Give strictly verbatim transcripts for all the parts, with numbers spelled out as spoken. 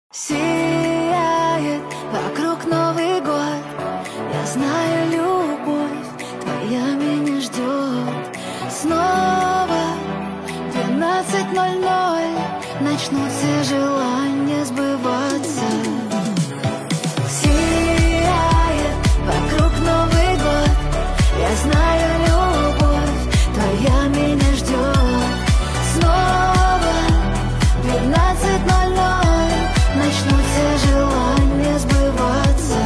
Сияет вокруг Новый год. Я знаю, любовь твоя меня ждет. Снова двенадцать ноль ноль. Начнут все желания сбываться. Сияет вокруг Новый год. Я знаю, любовь твоя меня ждет. Снова двенадцать ноль ноль. Начнут все желания сбываться.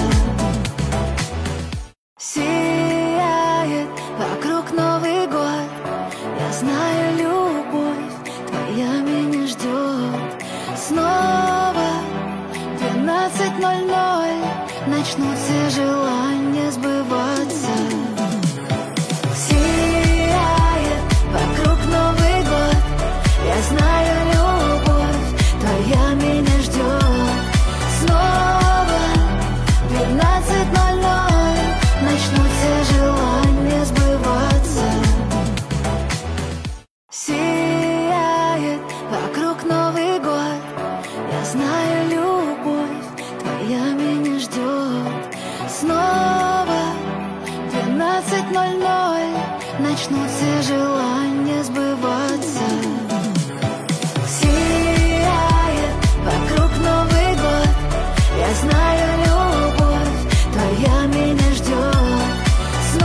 Сияет вокруг Новый год. Я знаю, любовь твоя меня ждет. Снова двенадцать ноль ноль. Начнут все желания сбываться. Сияет вокруг Новый год. Я знаю, любовь твоя меня ждет. Снова двенадцать ноль ноль. Начнут все желания сбываться. Сияет вокруг Новый год. Я знаю, любовь твоя меня ждет. Снова двенадцать ноль ноль. Начнут все желания.